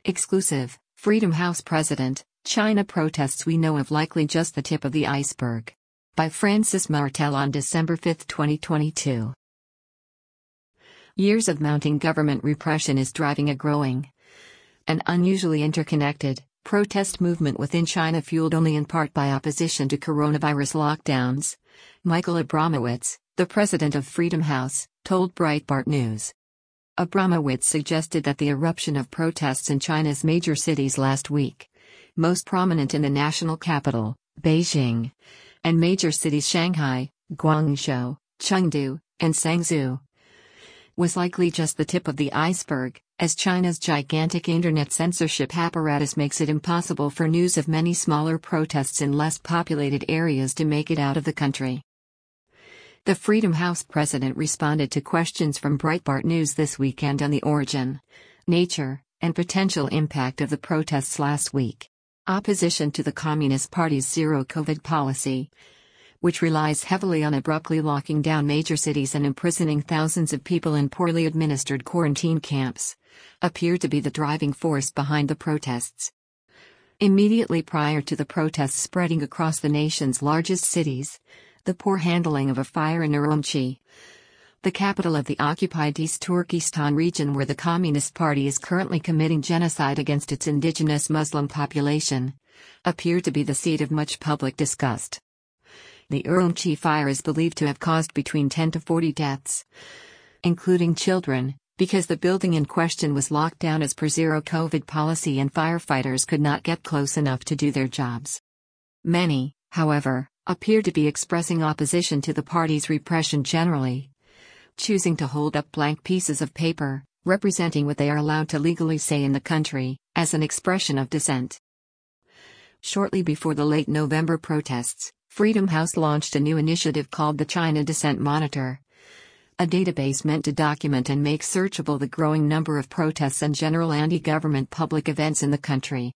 Exclusive, Freedom House President, China protests we know of likely just the tip of the iceberg. By Francis Martel on December 5, 2022. Years of mounting government repression is driving a growing and unusually interconnected protest movement within China, fueled only in part by opposition to coronavirus lockdowns. Michael Abramowitz, the president of Freedom House, told Breitbart News. Abramowitz suggested that the eruption of protests in China's major cities last week, most prominent in the national capital, Beijing, and major cities Shanghai, Guangzhou, Chengdu, and Zhengzhou, was likely just the tip of the iceberg, as China's gigantic internet censorship apparatus makes it impossible for news of many smaller protests in less populated areas to make it out of the country. The Freedom House president responded to questions from Breitbart News this weekend on the origin, nature, and potential impact of the protests last week. Opposition to the Communist Party's zero-COVID policy, which relies heavily on abruptly locking down major cities and imprisoning thousands of people in poorly administered quarantine camps, appeared to be the driving force behind the protests. Immediately prior to the protests spreading across the nation's largest cities, the poor handling of a fire in Urumqi, the capital of the occupied East Turkestan region where the Communist Party is currently committing genocide against its indigenous Muslim population, appeared to be the seat of much public disgust. The Urumqi fire is believed to have caused between 10 to 40 deaths, including children, because the building in question was locked down as per zero-COVID policy and firefighters could not get close enough to do their jobs. Many, however, appear to be expressing opposition to the party's repression generally, choosing to hold up blank pieces of paper, representing what they are allowed to legally say in the country, as an expression of dissent. Shortly before the late November protests, Freedom House launched a new initiative called the China Dissent Monitor, a database meant to document and make searchable the growing number of protests and general anti-government public events in the country.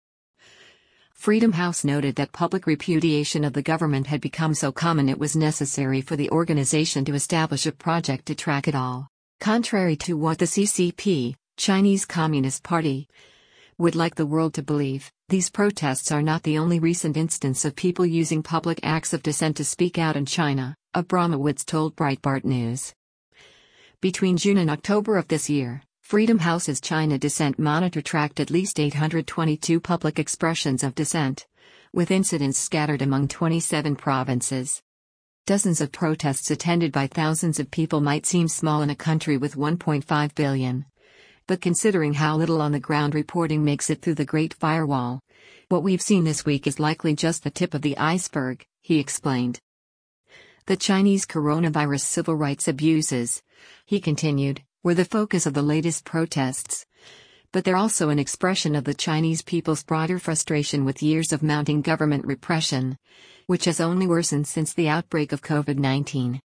Freedom House noted that public repudiation of the government had become so common it was necessary for the organization to establish a project to track it all. Contrary to what the CCP, Chinese Communist Party, would like the world to believe, these protests are not the only recent instance of people using public acts of dissent to speak out in China, Abramowitz told Breitbart News. Between June and October of this year, Freedom House's China Dissent Monitor tracked at least 822 public expressions of dissent, with incidents scattered among 27 provinces. Dozens of protests attended by thousands of people might seem small in a country with 1.5 billion. But considering how little on-the-ground reporting makes it through the Great Firewall, what we've seen this week is likely just the tip of the iceberg, he explained. The Chinese coronavirus civil rights abuses, he continued, were the focus of the latest protests. But they're also an expression of the Chinese people's broader frustration with years of mounting government repression, which has only worsened since the outbreak of COVID-19.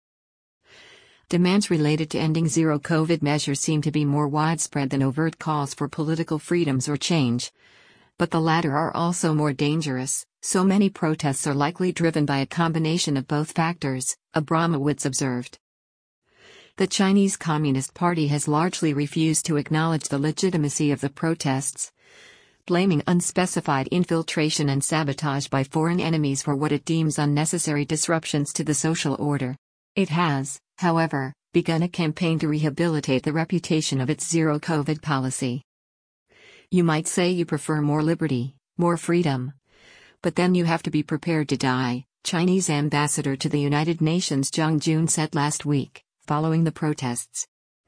Demands related to ending zero-COVID measures seem to be more widespread than overt calls for political freedoms or change. But the latter are also more dangerous, so many protests are likely driven by a combination of both factors, Abramowitz observed. The Chinese Communist Party has largely refused to acknowledge the legitimacy of the protests, blaming unspecified infiltration and sabotage by foreign enemies for what it deems unnecessary disruptions to the social order. It has, however, begun a campaign to rehabilitate the reputation of its zero-COVID policy. You might say you prefer more liberty, more freedom. But then you have to be prepared to die, Chinese ambassador to the United Nations Zhang Jun said last week, following the protests.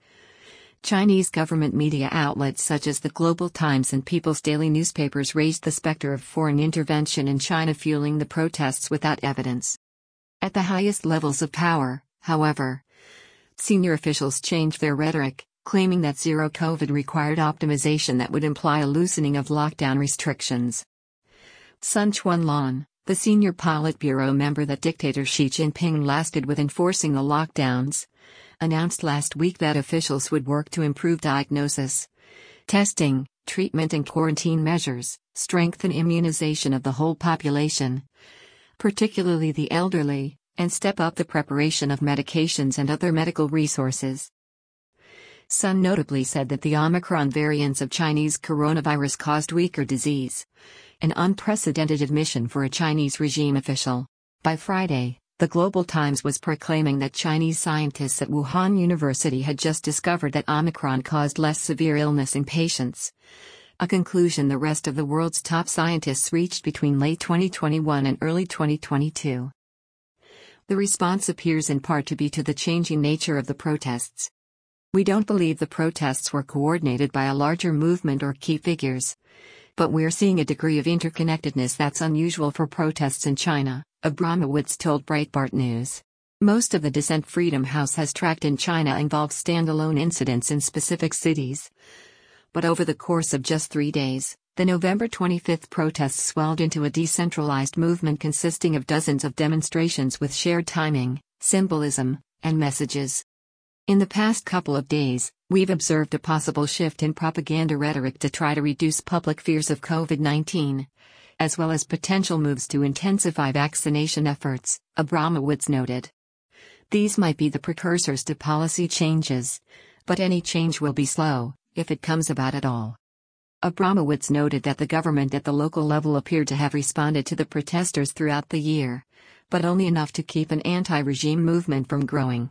Chinese government media outlets such as the Global Times and People's Daily newspapers raised the specter of foreign intervention in China fueling the protests without evidence. At the highest levels of power, however, senior officials changed their rhetoric, claiming that zero-COVID required optimization that would imply a loosening of lockdown restrictions. Sun Quanlan, the senior Politburo member that dictator Xi Jinping lasted with enforcing the lockdowns, announced last week that officials would work to improve diagnosis, testing, treatment and quarantine measures, strengthen immunization of the whole population, particularly the elderly, and step up the preparation of medications and other medical resources. Sun notably said that the Omicron variants of Chinese coronavirus caused weaker disease. An unprecedented admission for a Chinese regime official. By Friday, the Global Times was proclaiming that Chinese scientists at Wuhan University had just discovered that Omicron caused less severe illness in patients. A conclusion the rest of the world's top scientists reached between late 2021 and early 2022. The response appears in part to be to the changing nature of the protests. We don't believe the protests were coordinated by a larger movement or key figures. But we're seeing a degree of interconnectedness that's unusual for protests in China, Abramowitz told Breitbart News. Most of the dissent Freedom House has tracked in China involves standalone incidents in specific cities. But over the course of just 3 days, the November 25 protests swelled into a decentralized movement consisting of dozens of demonstrations with shared timing, symbolism, and messages. In the past couple of days, we've observed a possible shift in propaganda rhetoric to try to reduce public fears of COVID-19, as well as potential moves to intensify vaccination efforts, Abramowitz noted. These might be the precursors to policy changes, but any change will be slow, if it comes about at all. Abramowitz noted that the government at the local level appeared to have responded to the protesters throughout the year, but only enough to keep an anti-regime movement from growing.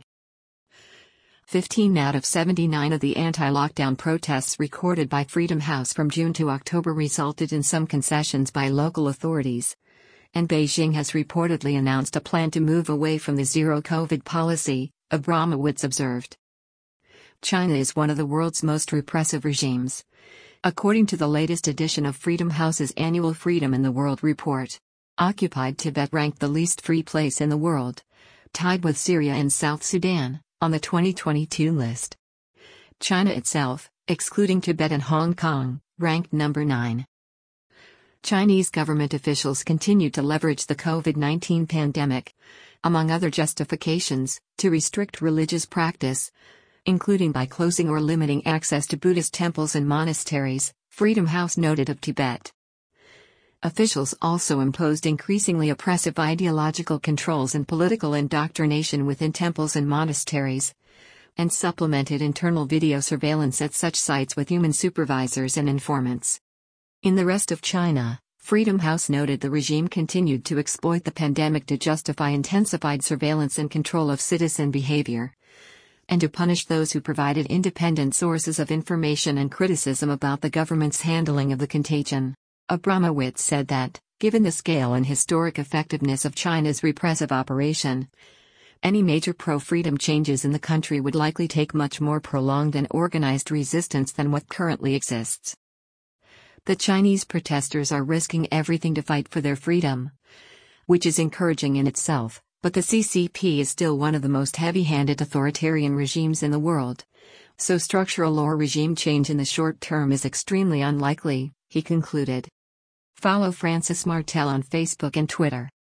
15 out of 79 of the anti-lockdown protests recorded by Freedom House from June to October resulted in some concessions by local authorities. And Beijing has reportedly announced a plan to move away from the zero-COVID policy, Abramowitz observed. China is one of the world's most repressive regimes. According to the latest edition of Freedom House's annual Freedom in the World report, occupied Tibet ranked the least free place in the world, tied with Syria and South Sudan, on the 2022 list. China itself, excluding Tibet and Hong Kong, ranked number 9. Chinese government officials continued to leverage the COVID-19 pandemic, among other justifications, to restrict religious practice, including by closing or limiting access to Buddhist temples and monasteries, Freedom House noted of Tibet. Officials also imposed increasingly oppressive ideological controls and political indoctrination within temples and monasteries, and supplemented internal video surveillance at such sites with human supervisors and informants. In the rest of China, Freedom House noted the regime continued to exploit the pandemic to justify intensified surveillance and control of citizen behavior, and to punish those who provided independent sources of information and criticism about the government's handling of the contagion. Abramowitz said that, given the scale and historic effectiveness of China's repressive operation, any major pro-freedom changes in the country would likely take much more prolonged and organized resistance than what currently exists. The Chinese protesters are risking everything to fight for their freedom, which is encouraging in itself, but the CCP is still one of the most heavy-handed authoritarian regimes in the world, so structural or regime change in the short term is extremely unlikely, he concluded. Follow Francis Martel on Facebook and Twitter.